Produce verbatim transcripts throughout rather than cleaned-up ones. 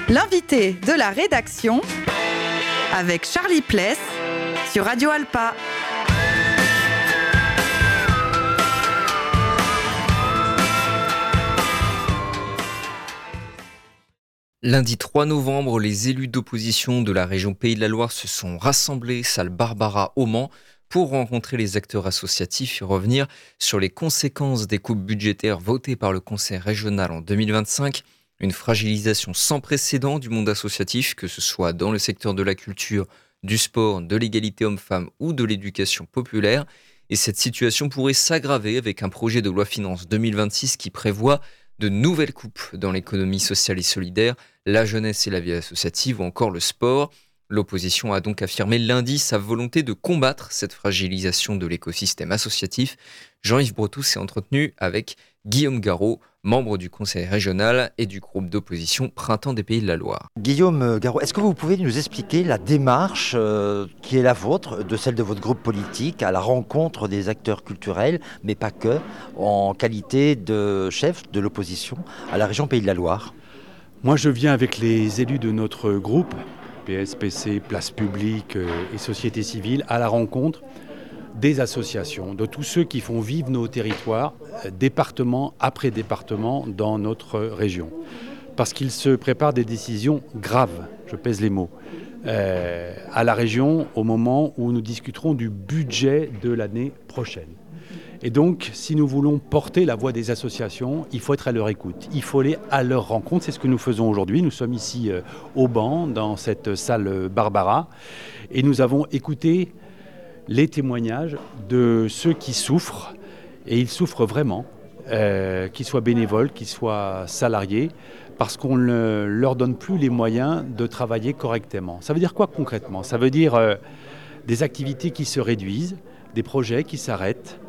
L'invité de la rédaction avec Charlie Pless sur Radio Alpa. Lundi trois novembre, les élus d'opposition de la région Pays de la Loire se sont rassemblés salle Barbara au Mans pour rencontrer les acteurs associatifs et revenir sur les conséquences des coupes budgétaires votées par le Conseil régional en deux mille vingt-cinq. Une fragilisation sans précédent du monde associatif, que ce soit dans le secteur de la culture, du sport, de l'égalité homme-femme ou de l'éducation populaire. Et cette situation pourrait s'aggraver avec un projet de loi finances deux mille vingt-six qui prévoit de nouvelles coupes dans l'économie sociale et solidaire, la jeunesse et la vie associative ou encore le sport. L'opposition a donc affirmé lundi sa volonté de combattre cette fragilisation de l'écosystème associatif. Jean-Yves Bretou s'est entretenu avec Guillaume Garot, membre du conseil régional et du groupe d'opposition Printemps des Pays de la Loire. Guillaume Garot, est-ce que vous pouvez nous expliquer la démarche euh, qui est la vôtre, de celle de votre groupe politique, à la rencontre des acteurs culturels, mais pas que, en qualité de chef de l'opposition à la région Pays de la Loire ? Moi, je viens avec les élus de notre groupe, P S P C, Place Publique et Société Civile, à la rencontre des associations, de tous ceux qui font vivre nos territoires, département après département, dans notre région. Parce qu'il se prépare des décisions graves, je pèse les mots, euh, à la région au moment où nous discuterons du budget de l'année prochaine. Et donc, si nous voulons porter la voix des associations, il faut être à leur écoute. Il faut aller à leur rencontre. C'est ce que nous faisons aujourd'hui. Nous sommes ici euh, au banc, dans cette salle Barbara. Et nous avons écouté les témoignages de ceux qui souffrent. Et ils souffrent vraiment, euh, qu'ils soient bénévoles, qu'ils soient salariés, parce qu'on ne leur donne plus les moyens de travailler correctement. Ça veut dire quoi concrètement ? Ça veut dire euh, des activités qui se réduisent, des projets qui s'arrêtent,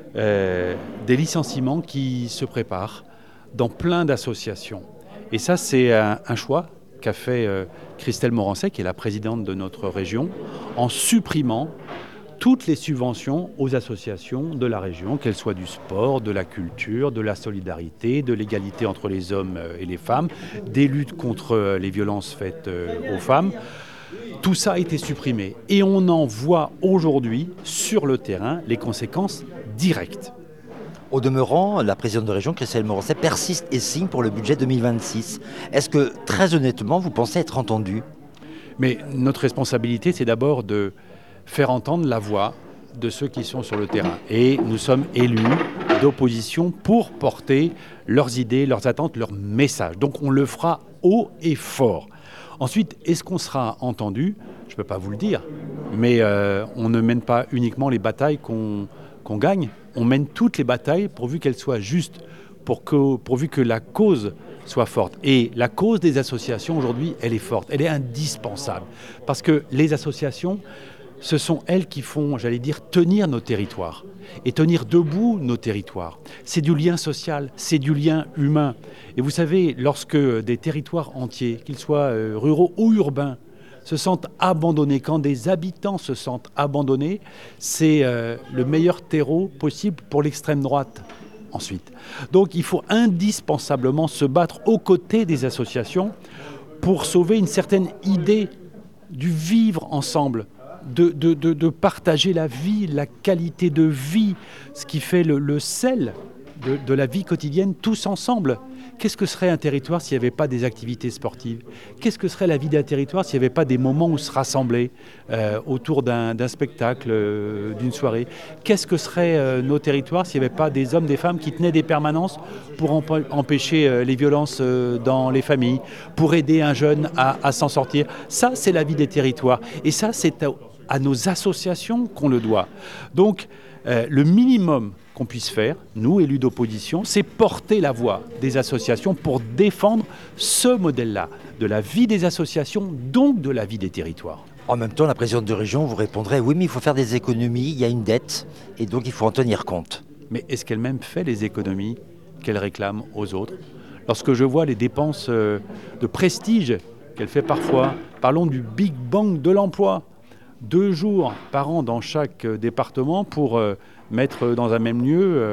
Euh, des licenciements qui se préparent dans plein d'associations. Et ça, c'est un, un choix qu'a fait euh, Christelle Morancet, qui est la présidente de notre région, en supprimant toutes les subventions aux associations de la région, qu'elles soient du sport, de la culture, de la solidarité, de l'égalité entre les hommes et les femmes, des luttes contre les violences faites euh, aux femmes. Tout ça a été supprimé et on en voit aujourd'hui sur le terrain les conséquences directes. Au demeurant, la présidente de région, Christelle Morancet, persiste et signe pour le budget deux mille vingt-six. Est-ce que, très honnêtement, vous pensez être entendu ? Mais notre responsabilité, c'est d'abord de faire entendre la voix de ceux qui sont sur le terrain. Et nous sommes élus d'opposition pour porter leurs idées, leurs attentes, leurs messages. Donc on le fera haut et fort. Ensuite, est-ce qu'on sera entendu ? Je ne peux pas vous le dire, mais euh, on ne mène pas uniquement les batailles qu'on, qu'on gagne, on mène toutes les batailles pourvu qu'elles soient justes, pour que, pourvu que la cause soit forte. Et la cause des associations aujourd'hui, elle est forte, elle est indispensable. Parce que les associations, ce sont elles qui font, j'allais dire, tenir nos territoires et tenir debout nos territoires. C'est du lien social, c'est du lien humain. Et vous savez, lorsque des territoires entiers, qu'ils soient euh, ruraux ou urbains, se sentent abandonnés, quand des habitants se sentent abandonnés, c'est euh, le meilleur terreau possible pour l'extrême droite. Ensuite. Donc il faut indispensablement se battre aux côtés des associations pour sauver une certaine idée du vivre ensemble. De, de, de, de partager la vie, la qualité de vie, ce qui fait le, le sel de, de la vie quotidienne tous ensemble. Qu'est-ce que serait un territoire s'il n'y avait pas des activités sportives ? Qu'est-ce que serait la vie d'un territoire s'il n'y avait pas des moments où se rassembler euh, autour d'un, d'un spectacle, euh, d'une soirée ? Qu'est-ce que seraient euh, nos territoires s'il n'y avait pas des hommes, des femmes qui tenaient des permanences pour emp- empêcher euh, les violences euh, dans les familles, pour aider un jeune à, à s'en sortir ? Ça, c'est la vie des territoires. Et ça, c'est à, à nos associations qu'on le doit. Donc, euh, le minimum qu'on puisse faire, nous, élus d'opposition, c'est porter la voix des associations pour défendre ce modèle-là, de la vie des associations, donc de la vie des territoires. En même temps, la présidente de région vous répondrait « Oui, mais il faut faire des économies, il y a une dette, et donc il faut en tenir compte. » Mais est-ce qu'elle-même fait les économies qu'elle réclame aux autres ? Lorsque je vois les dépenses euh, de prestige qu'elle fait parfois, parlons du Big Bang de l'emploi, deux jours par an dans chaque euh, département pour euh, mettre dans un même lieu euh,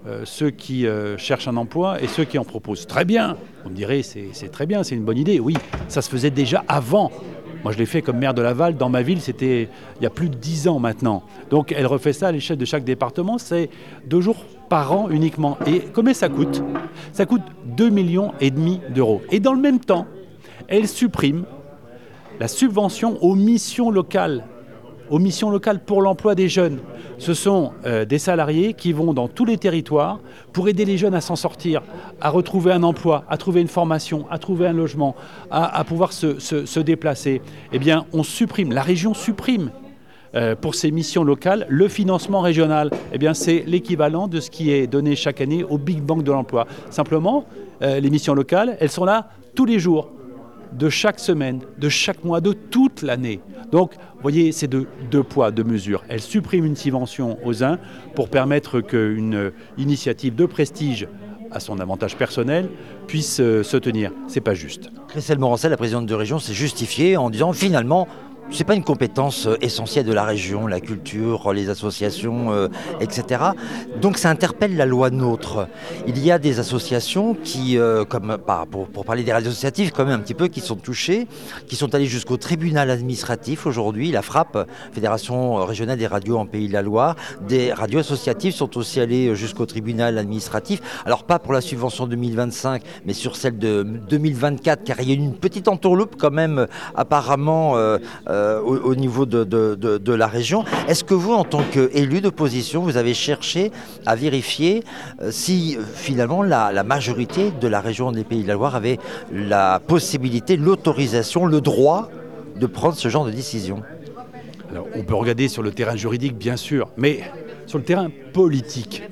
euh, ceux qui euh, cherchent un emploi et ceux qui en proposent. Très bien, vous me direz, c'est, c'est très bien, c'est une bonne idée. Oui, ça se faisait déjà avant. Moi, je l'ai fait comme maire de Laval. Dans ma ville, c'était il y a plus de dix ans maintenant. Donc, elle refait ça à l'échelle de chaque département. C'est deux jours par an uniquement. Et combien ça coûte ? Ça coûte deux virgule cinq millions d'euros. Et dans le même temps, elle supprime la subvention aux missions locales. aux missions locales pour l'emploi des jeunes. Ce sont euh, des salariés qui vont dans tous les territoires pour aider les jeunes à s'en sortir, à retrouver un emploi, à trouver une formation, à trouver un logement, à, à pouvoir se, se, se déplacer. Eh bien, on supprime, la région supprime euh, pour ces missions locales le financement régional. Eh bien, c'est l'équivalent de ce qui est donné chaque année au Big Bang de l'emploi. Simplement, euh, les missions locales, elles sont là tous les jours, de chaque semaine, de chaque mois, de toute l'année. Donc, vous voyez, c'est de deux poids, deux mesures. Elle supprime une subvention aux uns pour permettre qu'une initiative de prestige, à son avantage personnel, puisse euh, se tenir. C'est pas juste. Christelle Morancel, la présidente de région, s'est justifiée en disant finalement, c'est pas une compétence essentielle de la région, la culture, les associations, euh, et cetera. Donc ça interpelle la loi NOTRe. Il y a des associations qui, euh, comme bah, pour, pour parler des radios associatives, quand même un petit peu, qui sont touchées, qui sont allées jusqu'au tribunal administratif aujourd'hui. La FRAP, Fédération régionale des radios en Pays de la Loire, des radios associatives sont aussi allées jusqu'au tribunal administratif. Alors pas pour la subvention deux mille vingt-cinq, mais sur celle de deux mille vingt-quatre, car il y a eu une petite entourloupe quand même, apparemment. Euh, euh, Au, au niveau de, de, de, de la région. Est-ce que vous, en tant qu'élu d'opposition, vous avez cherché à vérifier euh, si euh, finalement la, la majorité de la région des Pays de la Loire avait la possibilité, l'autorisation, le droit de prendre ce genre de décision ? Alors, on peut regarder sur le terrain juridique, bien sûr, mais sur le terrain politique,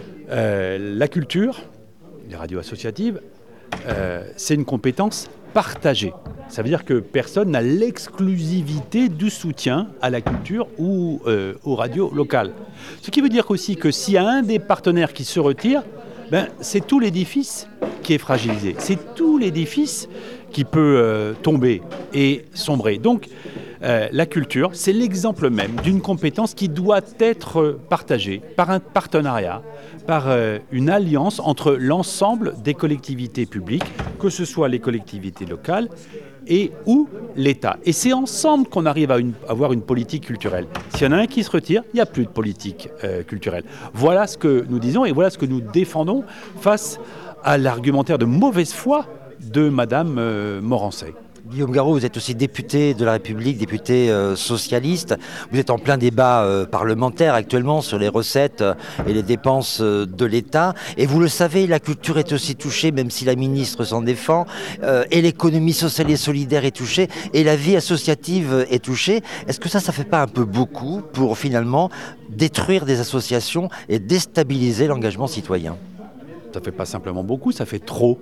euh, la culture, les radios associatives, euh, c'est une compétence partagée. Ça veut dire que personne n'a l'exclusivité du soutien à la culture ou euh, aux radios locales. Ce qui veut dire aussi que s'il y a un des partenaires qui se retire, ben, c'est tout l'édifice qui est fragilisé. C'est tout l'édifice qui peut euh, tomber et sombrer. Donc, euh, la culture, c'est l'exemple même d'une compétence qui doit être partagée par un partenariat, par euh, une alliance entre l'ensemble des collectivités publiques, que ce soit les collectivités locales et ou l'État. Et c'est ensemble qu'on arrive à une, avoir une politique culturelle. S'il y en a un qui se retire, il n'y a plus de politique euh, culturelle. Voilà ce que nous disons et voilà ce que nous défendons face à l'argumentaire de mauvaise foi de Madame euh, Morancel. Guillaume Garot, vous êtes aussi député de la République, député euh, socialiste. Vous êtes en plein débat euh, parlementaire actuellement sur les recettes euh, et les dépenses euh, de l'État. Et vous le savez, la culture est aussi touchée, même si la ministre s'en défend. Euh, et l'économie sociale et solidaire est touchée. Et la vie associative est touchée. Est-ce que ça, ça fait pas un peu beaucoup pour finalement détruire des associations et déstabiliser l'engagement citoyen ? Ça fait pas simplement beaucoup, ça fait trop.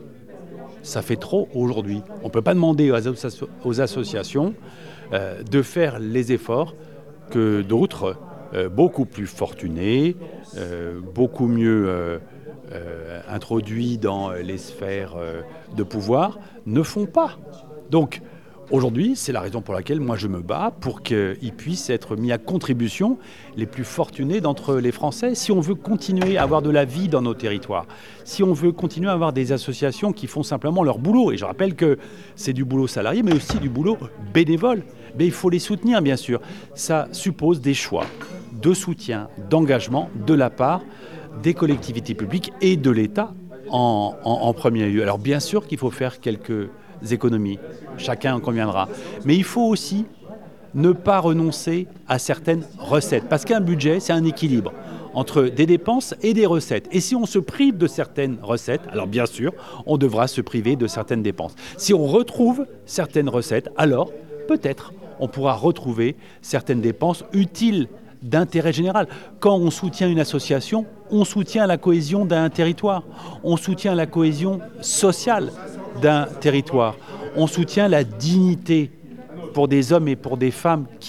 Ça fait trop aujourd'hui. On ne peut pas demander aux, asso- aux associations euh, de faire les efforts que d'autres, euh, beaucoup plus fortunés, euh, beaucoup mieux euh, euh, introduits dans les sphères euh, de pouvoir, ne font pas. Donc, aujourd'hui, c'est la raison pour laquelle moi je me bats pour qu'ils puissent être mis à contribution les plus fortunés d'entre les Français. Si on veut continuer à avoir de la vie dans nos territoires, si on veut continuer à avoir des associations qui font simplement leur boulot, et je rappelle que c'est du boulot salarié, mais aussi du boulot bénévole, mais il faut les soutenir bien sûr. Ça suppose des choix de soutien, d'engagement de la part des collectivités publiques et de l'État en, en, en premier lieu. Alors bien sûr qu'il faut faire quelques économies, chacun en conviendra. Mais il faut aussi ne pas renoncer à certaines recettes. Parce qu'un budget, c'est un équilibre entre des dépenses et des recettes. Et si on se prive de certaines recettes, alors bien sûr, on devra se priver de certaines dépenses. Si on retrouve certaines recettes, alors peut-être on pourra retrouver certaines dépenses utiles d'intérêt général. Quand on soutient une association, on soutient la cohésion d'un territoire, on soutient la cohésion sociale d'un territoire, on soutient la dignité pour des hommes et pour des femmes qui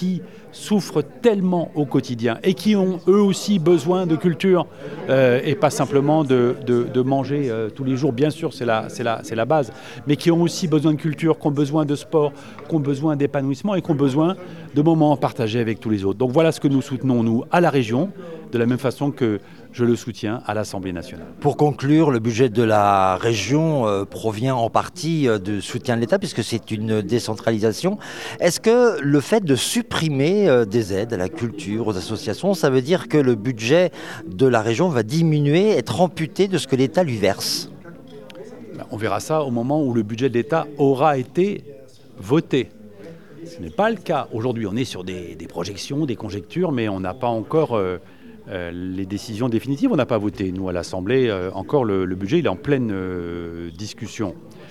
souffrent tellement au quotidien et qui ont eux aussi besoin de culture euh, et pas simplement de, de, de manger euh, tous les jours, bien sûr c'est la, c'est, la, c'est la base, mais qui ont aussi besoin de culture, qui ont besoin de sport, qui ont besoin d'épanouissement et qui ont besoin de moments partagés avec tous les autres. Donc voilà ce que nous soutenons nous à la région, de la même façon que je le soutiens à l'Assemblée nationale. Pour conclure, le budget de la région euh, provient en partie euh, du soutien de l'État puisque c'est une décentralisation. Est-ce que le fait de supprimer euh, des aides à la culture, aux associations, ça veut dire que le budget de la région va diminuer, être amputé de ce que l'État lui verse ? Ben, on verra ça au moment où le budget de l'État aura été voté. Ce n'est pas le cas. Aujourd'hui, on est sur des, des projections, des conjectures, mais on n'a pas encore... Euh, Euh, les décisions définitives, on n'a pas voté. Nous, à l'Assemblée, euh, encore le, le budget, il est en pleine euh, discussion.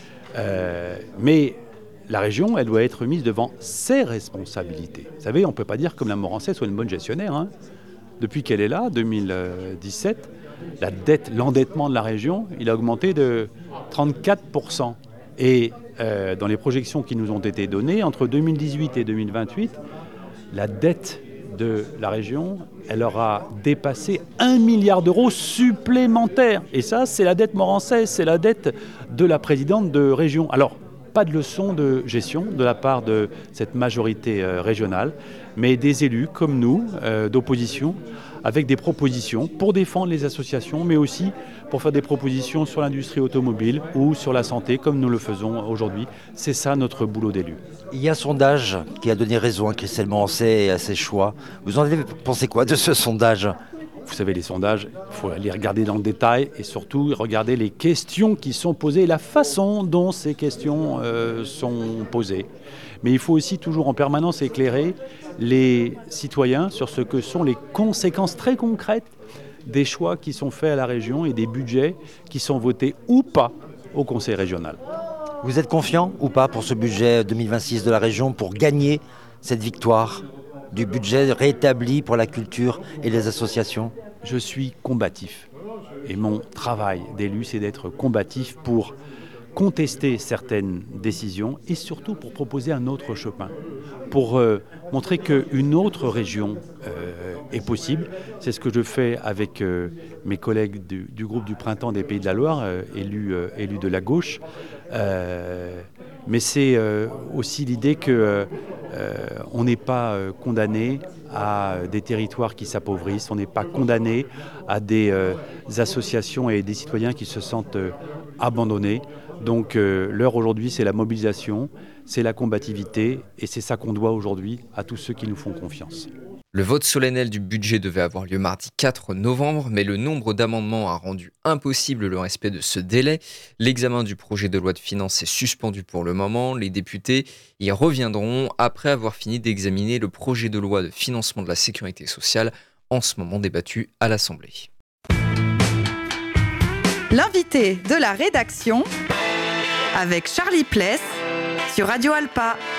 Euh, mais la région, elle doit être mise devant ses responsabilités. Vous savez, on ne peut pas dire que la Morançais soit une bonne gestionnaire. Hein. Depuis qu'elle est là, deux mille dix-sept, la dette, l'endettement de la région, il a augmenté de trente-quatre pour cent. Et euh, dans les projections qui nous ont été données, entre deux mille dix-huit et deux mille vingt-huit, la dette de la région, elle aura dépassé un milliard d'euros supplémentaires. Et ça, c'est la dette morançaise, c'est la dette de la présidente de région. Alors, pas de leçon de gestion de la part de cette majorité euh, régionale, mais des élus comme nous, euh, d'opposition, avec des propositions pour défendre les associations, mais aussi pour faire des propositions sur l'industrie automobile ou sur la santé, comme nous le faisons aujourd'hui. C'est ça notre boulot d'élu. Il y a un sondage qui a donné raison à Christelle Morançais et à ses choix. Vous en avez pensé quoi de ce sondage ? Vous savez, les sondages, il faut les regarder dans le détail et surtout regarder les questions qui sont posées et la façon dont ces questions euh, sont posées. Mais il faut aussi toujours en permanence éclairer les citoyens sur ce que sont les conséquences très concrètes des choix qui sont faits à la région et des budgets qui sont votés ou pas au Conseil régional. Vous êtes confiant ou pas pour ce budget deux mille vingt-six de la région pour gagner cette victoire du budget rétabli pour la culture et les associations ? Je suis combatif et mon travail d'élu, c'est d'être combatif pour contester certaines décisions et surtout pour proposer un autre chemin, pour euh, montrer qu'une autre région euh, est possible. C'est ce que je fais avec euh, mes collègues du, du groupe du Printemps des Pays de la Loire, euh, élus, euh, élus de la gauche. Euh, mais c'est euh, aussi l'idée qu'on euh, euh, n'est pas euh, condamné à des territoires qui s'appauvrissent, on n'est pas condamné à des euh, associations et des citoyens qui se sentent euh, abandonnés. Donc euh, l'heure aujourd'hui, c'est la mobilisation, c'est la combativité et c'est ça qu'on doit aujourd'hui à tous ceux qui nous font confiance. Le vote solennel du budget devait avoir lieu mardi quatre novembre, mais le nombre d'amendements a rendu impossible le respect de ce délai. L'examen du projet de loi de finances est suspendu pour le moment. Les députés y reviendront après avoir fini d'examiner le projet de loi de financement de la sécurité sociale, en ce moment débattu à l'Assemblée. L'invité de la rédaction avec Charlie Pless sur Radio Alpa.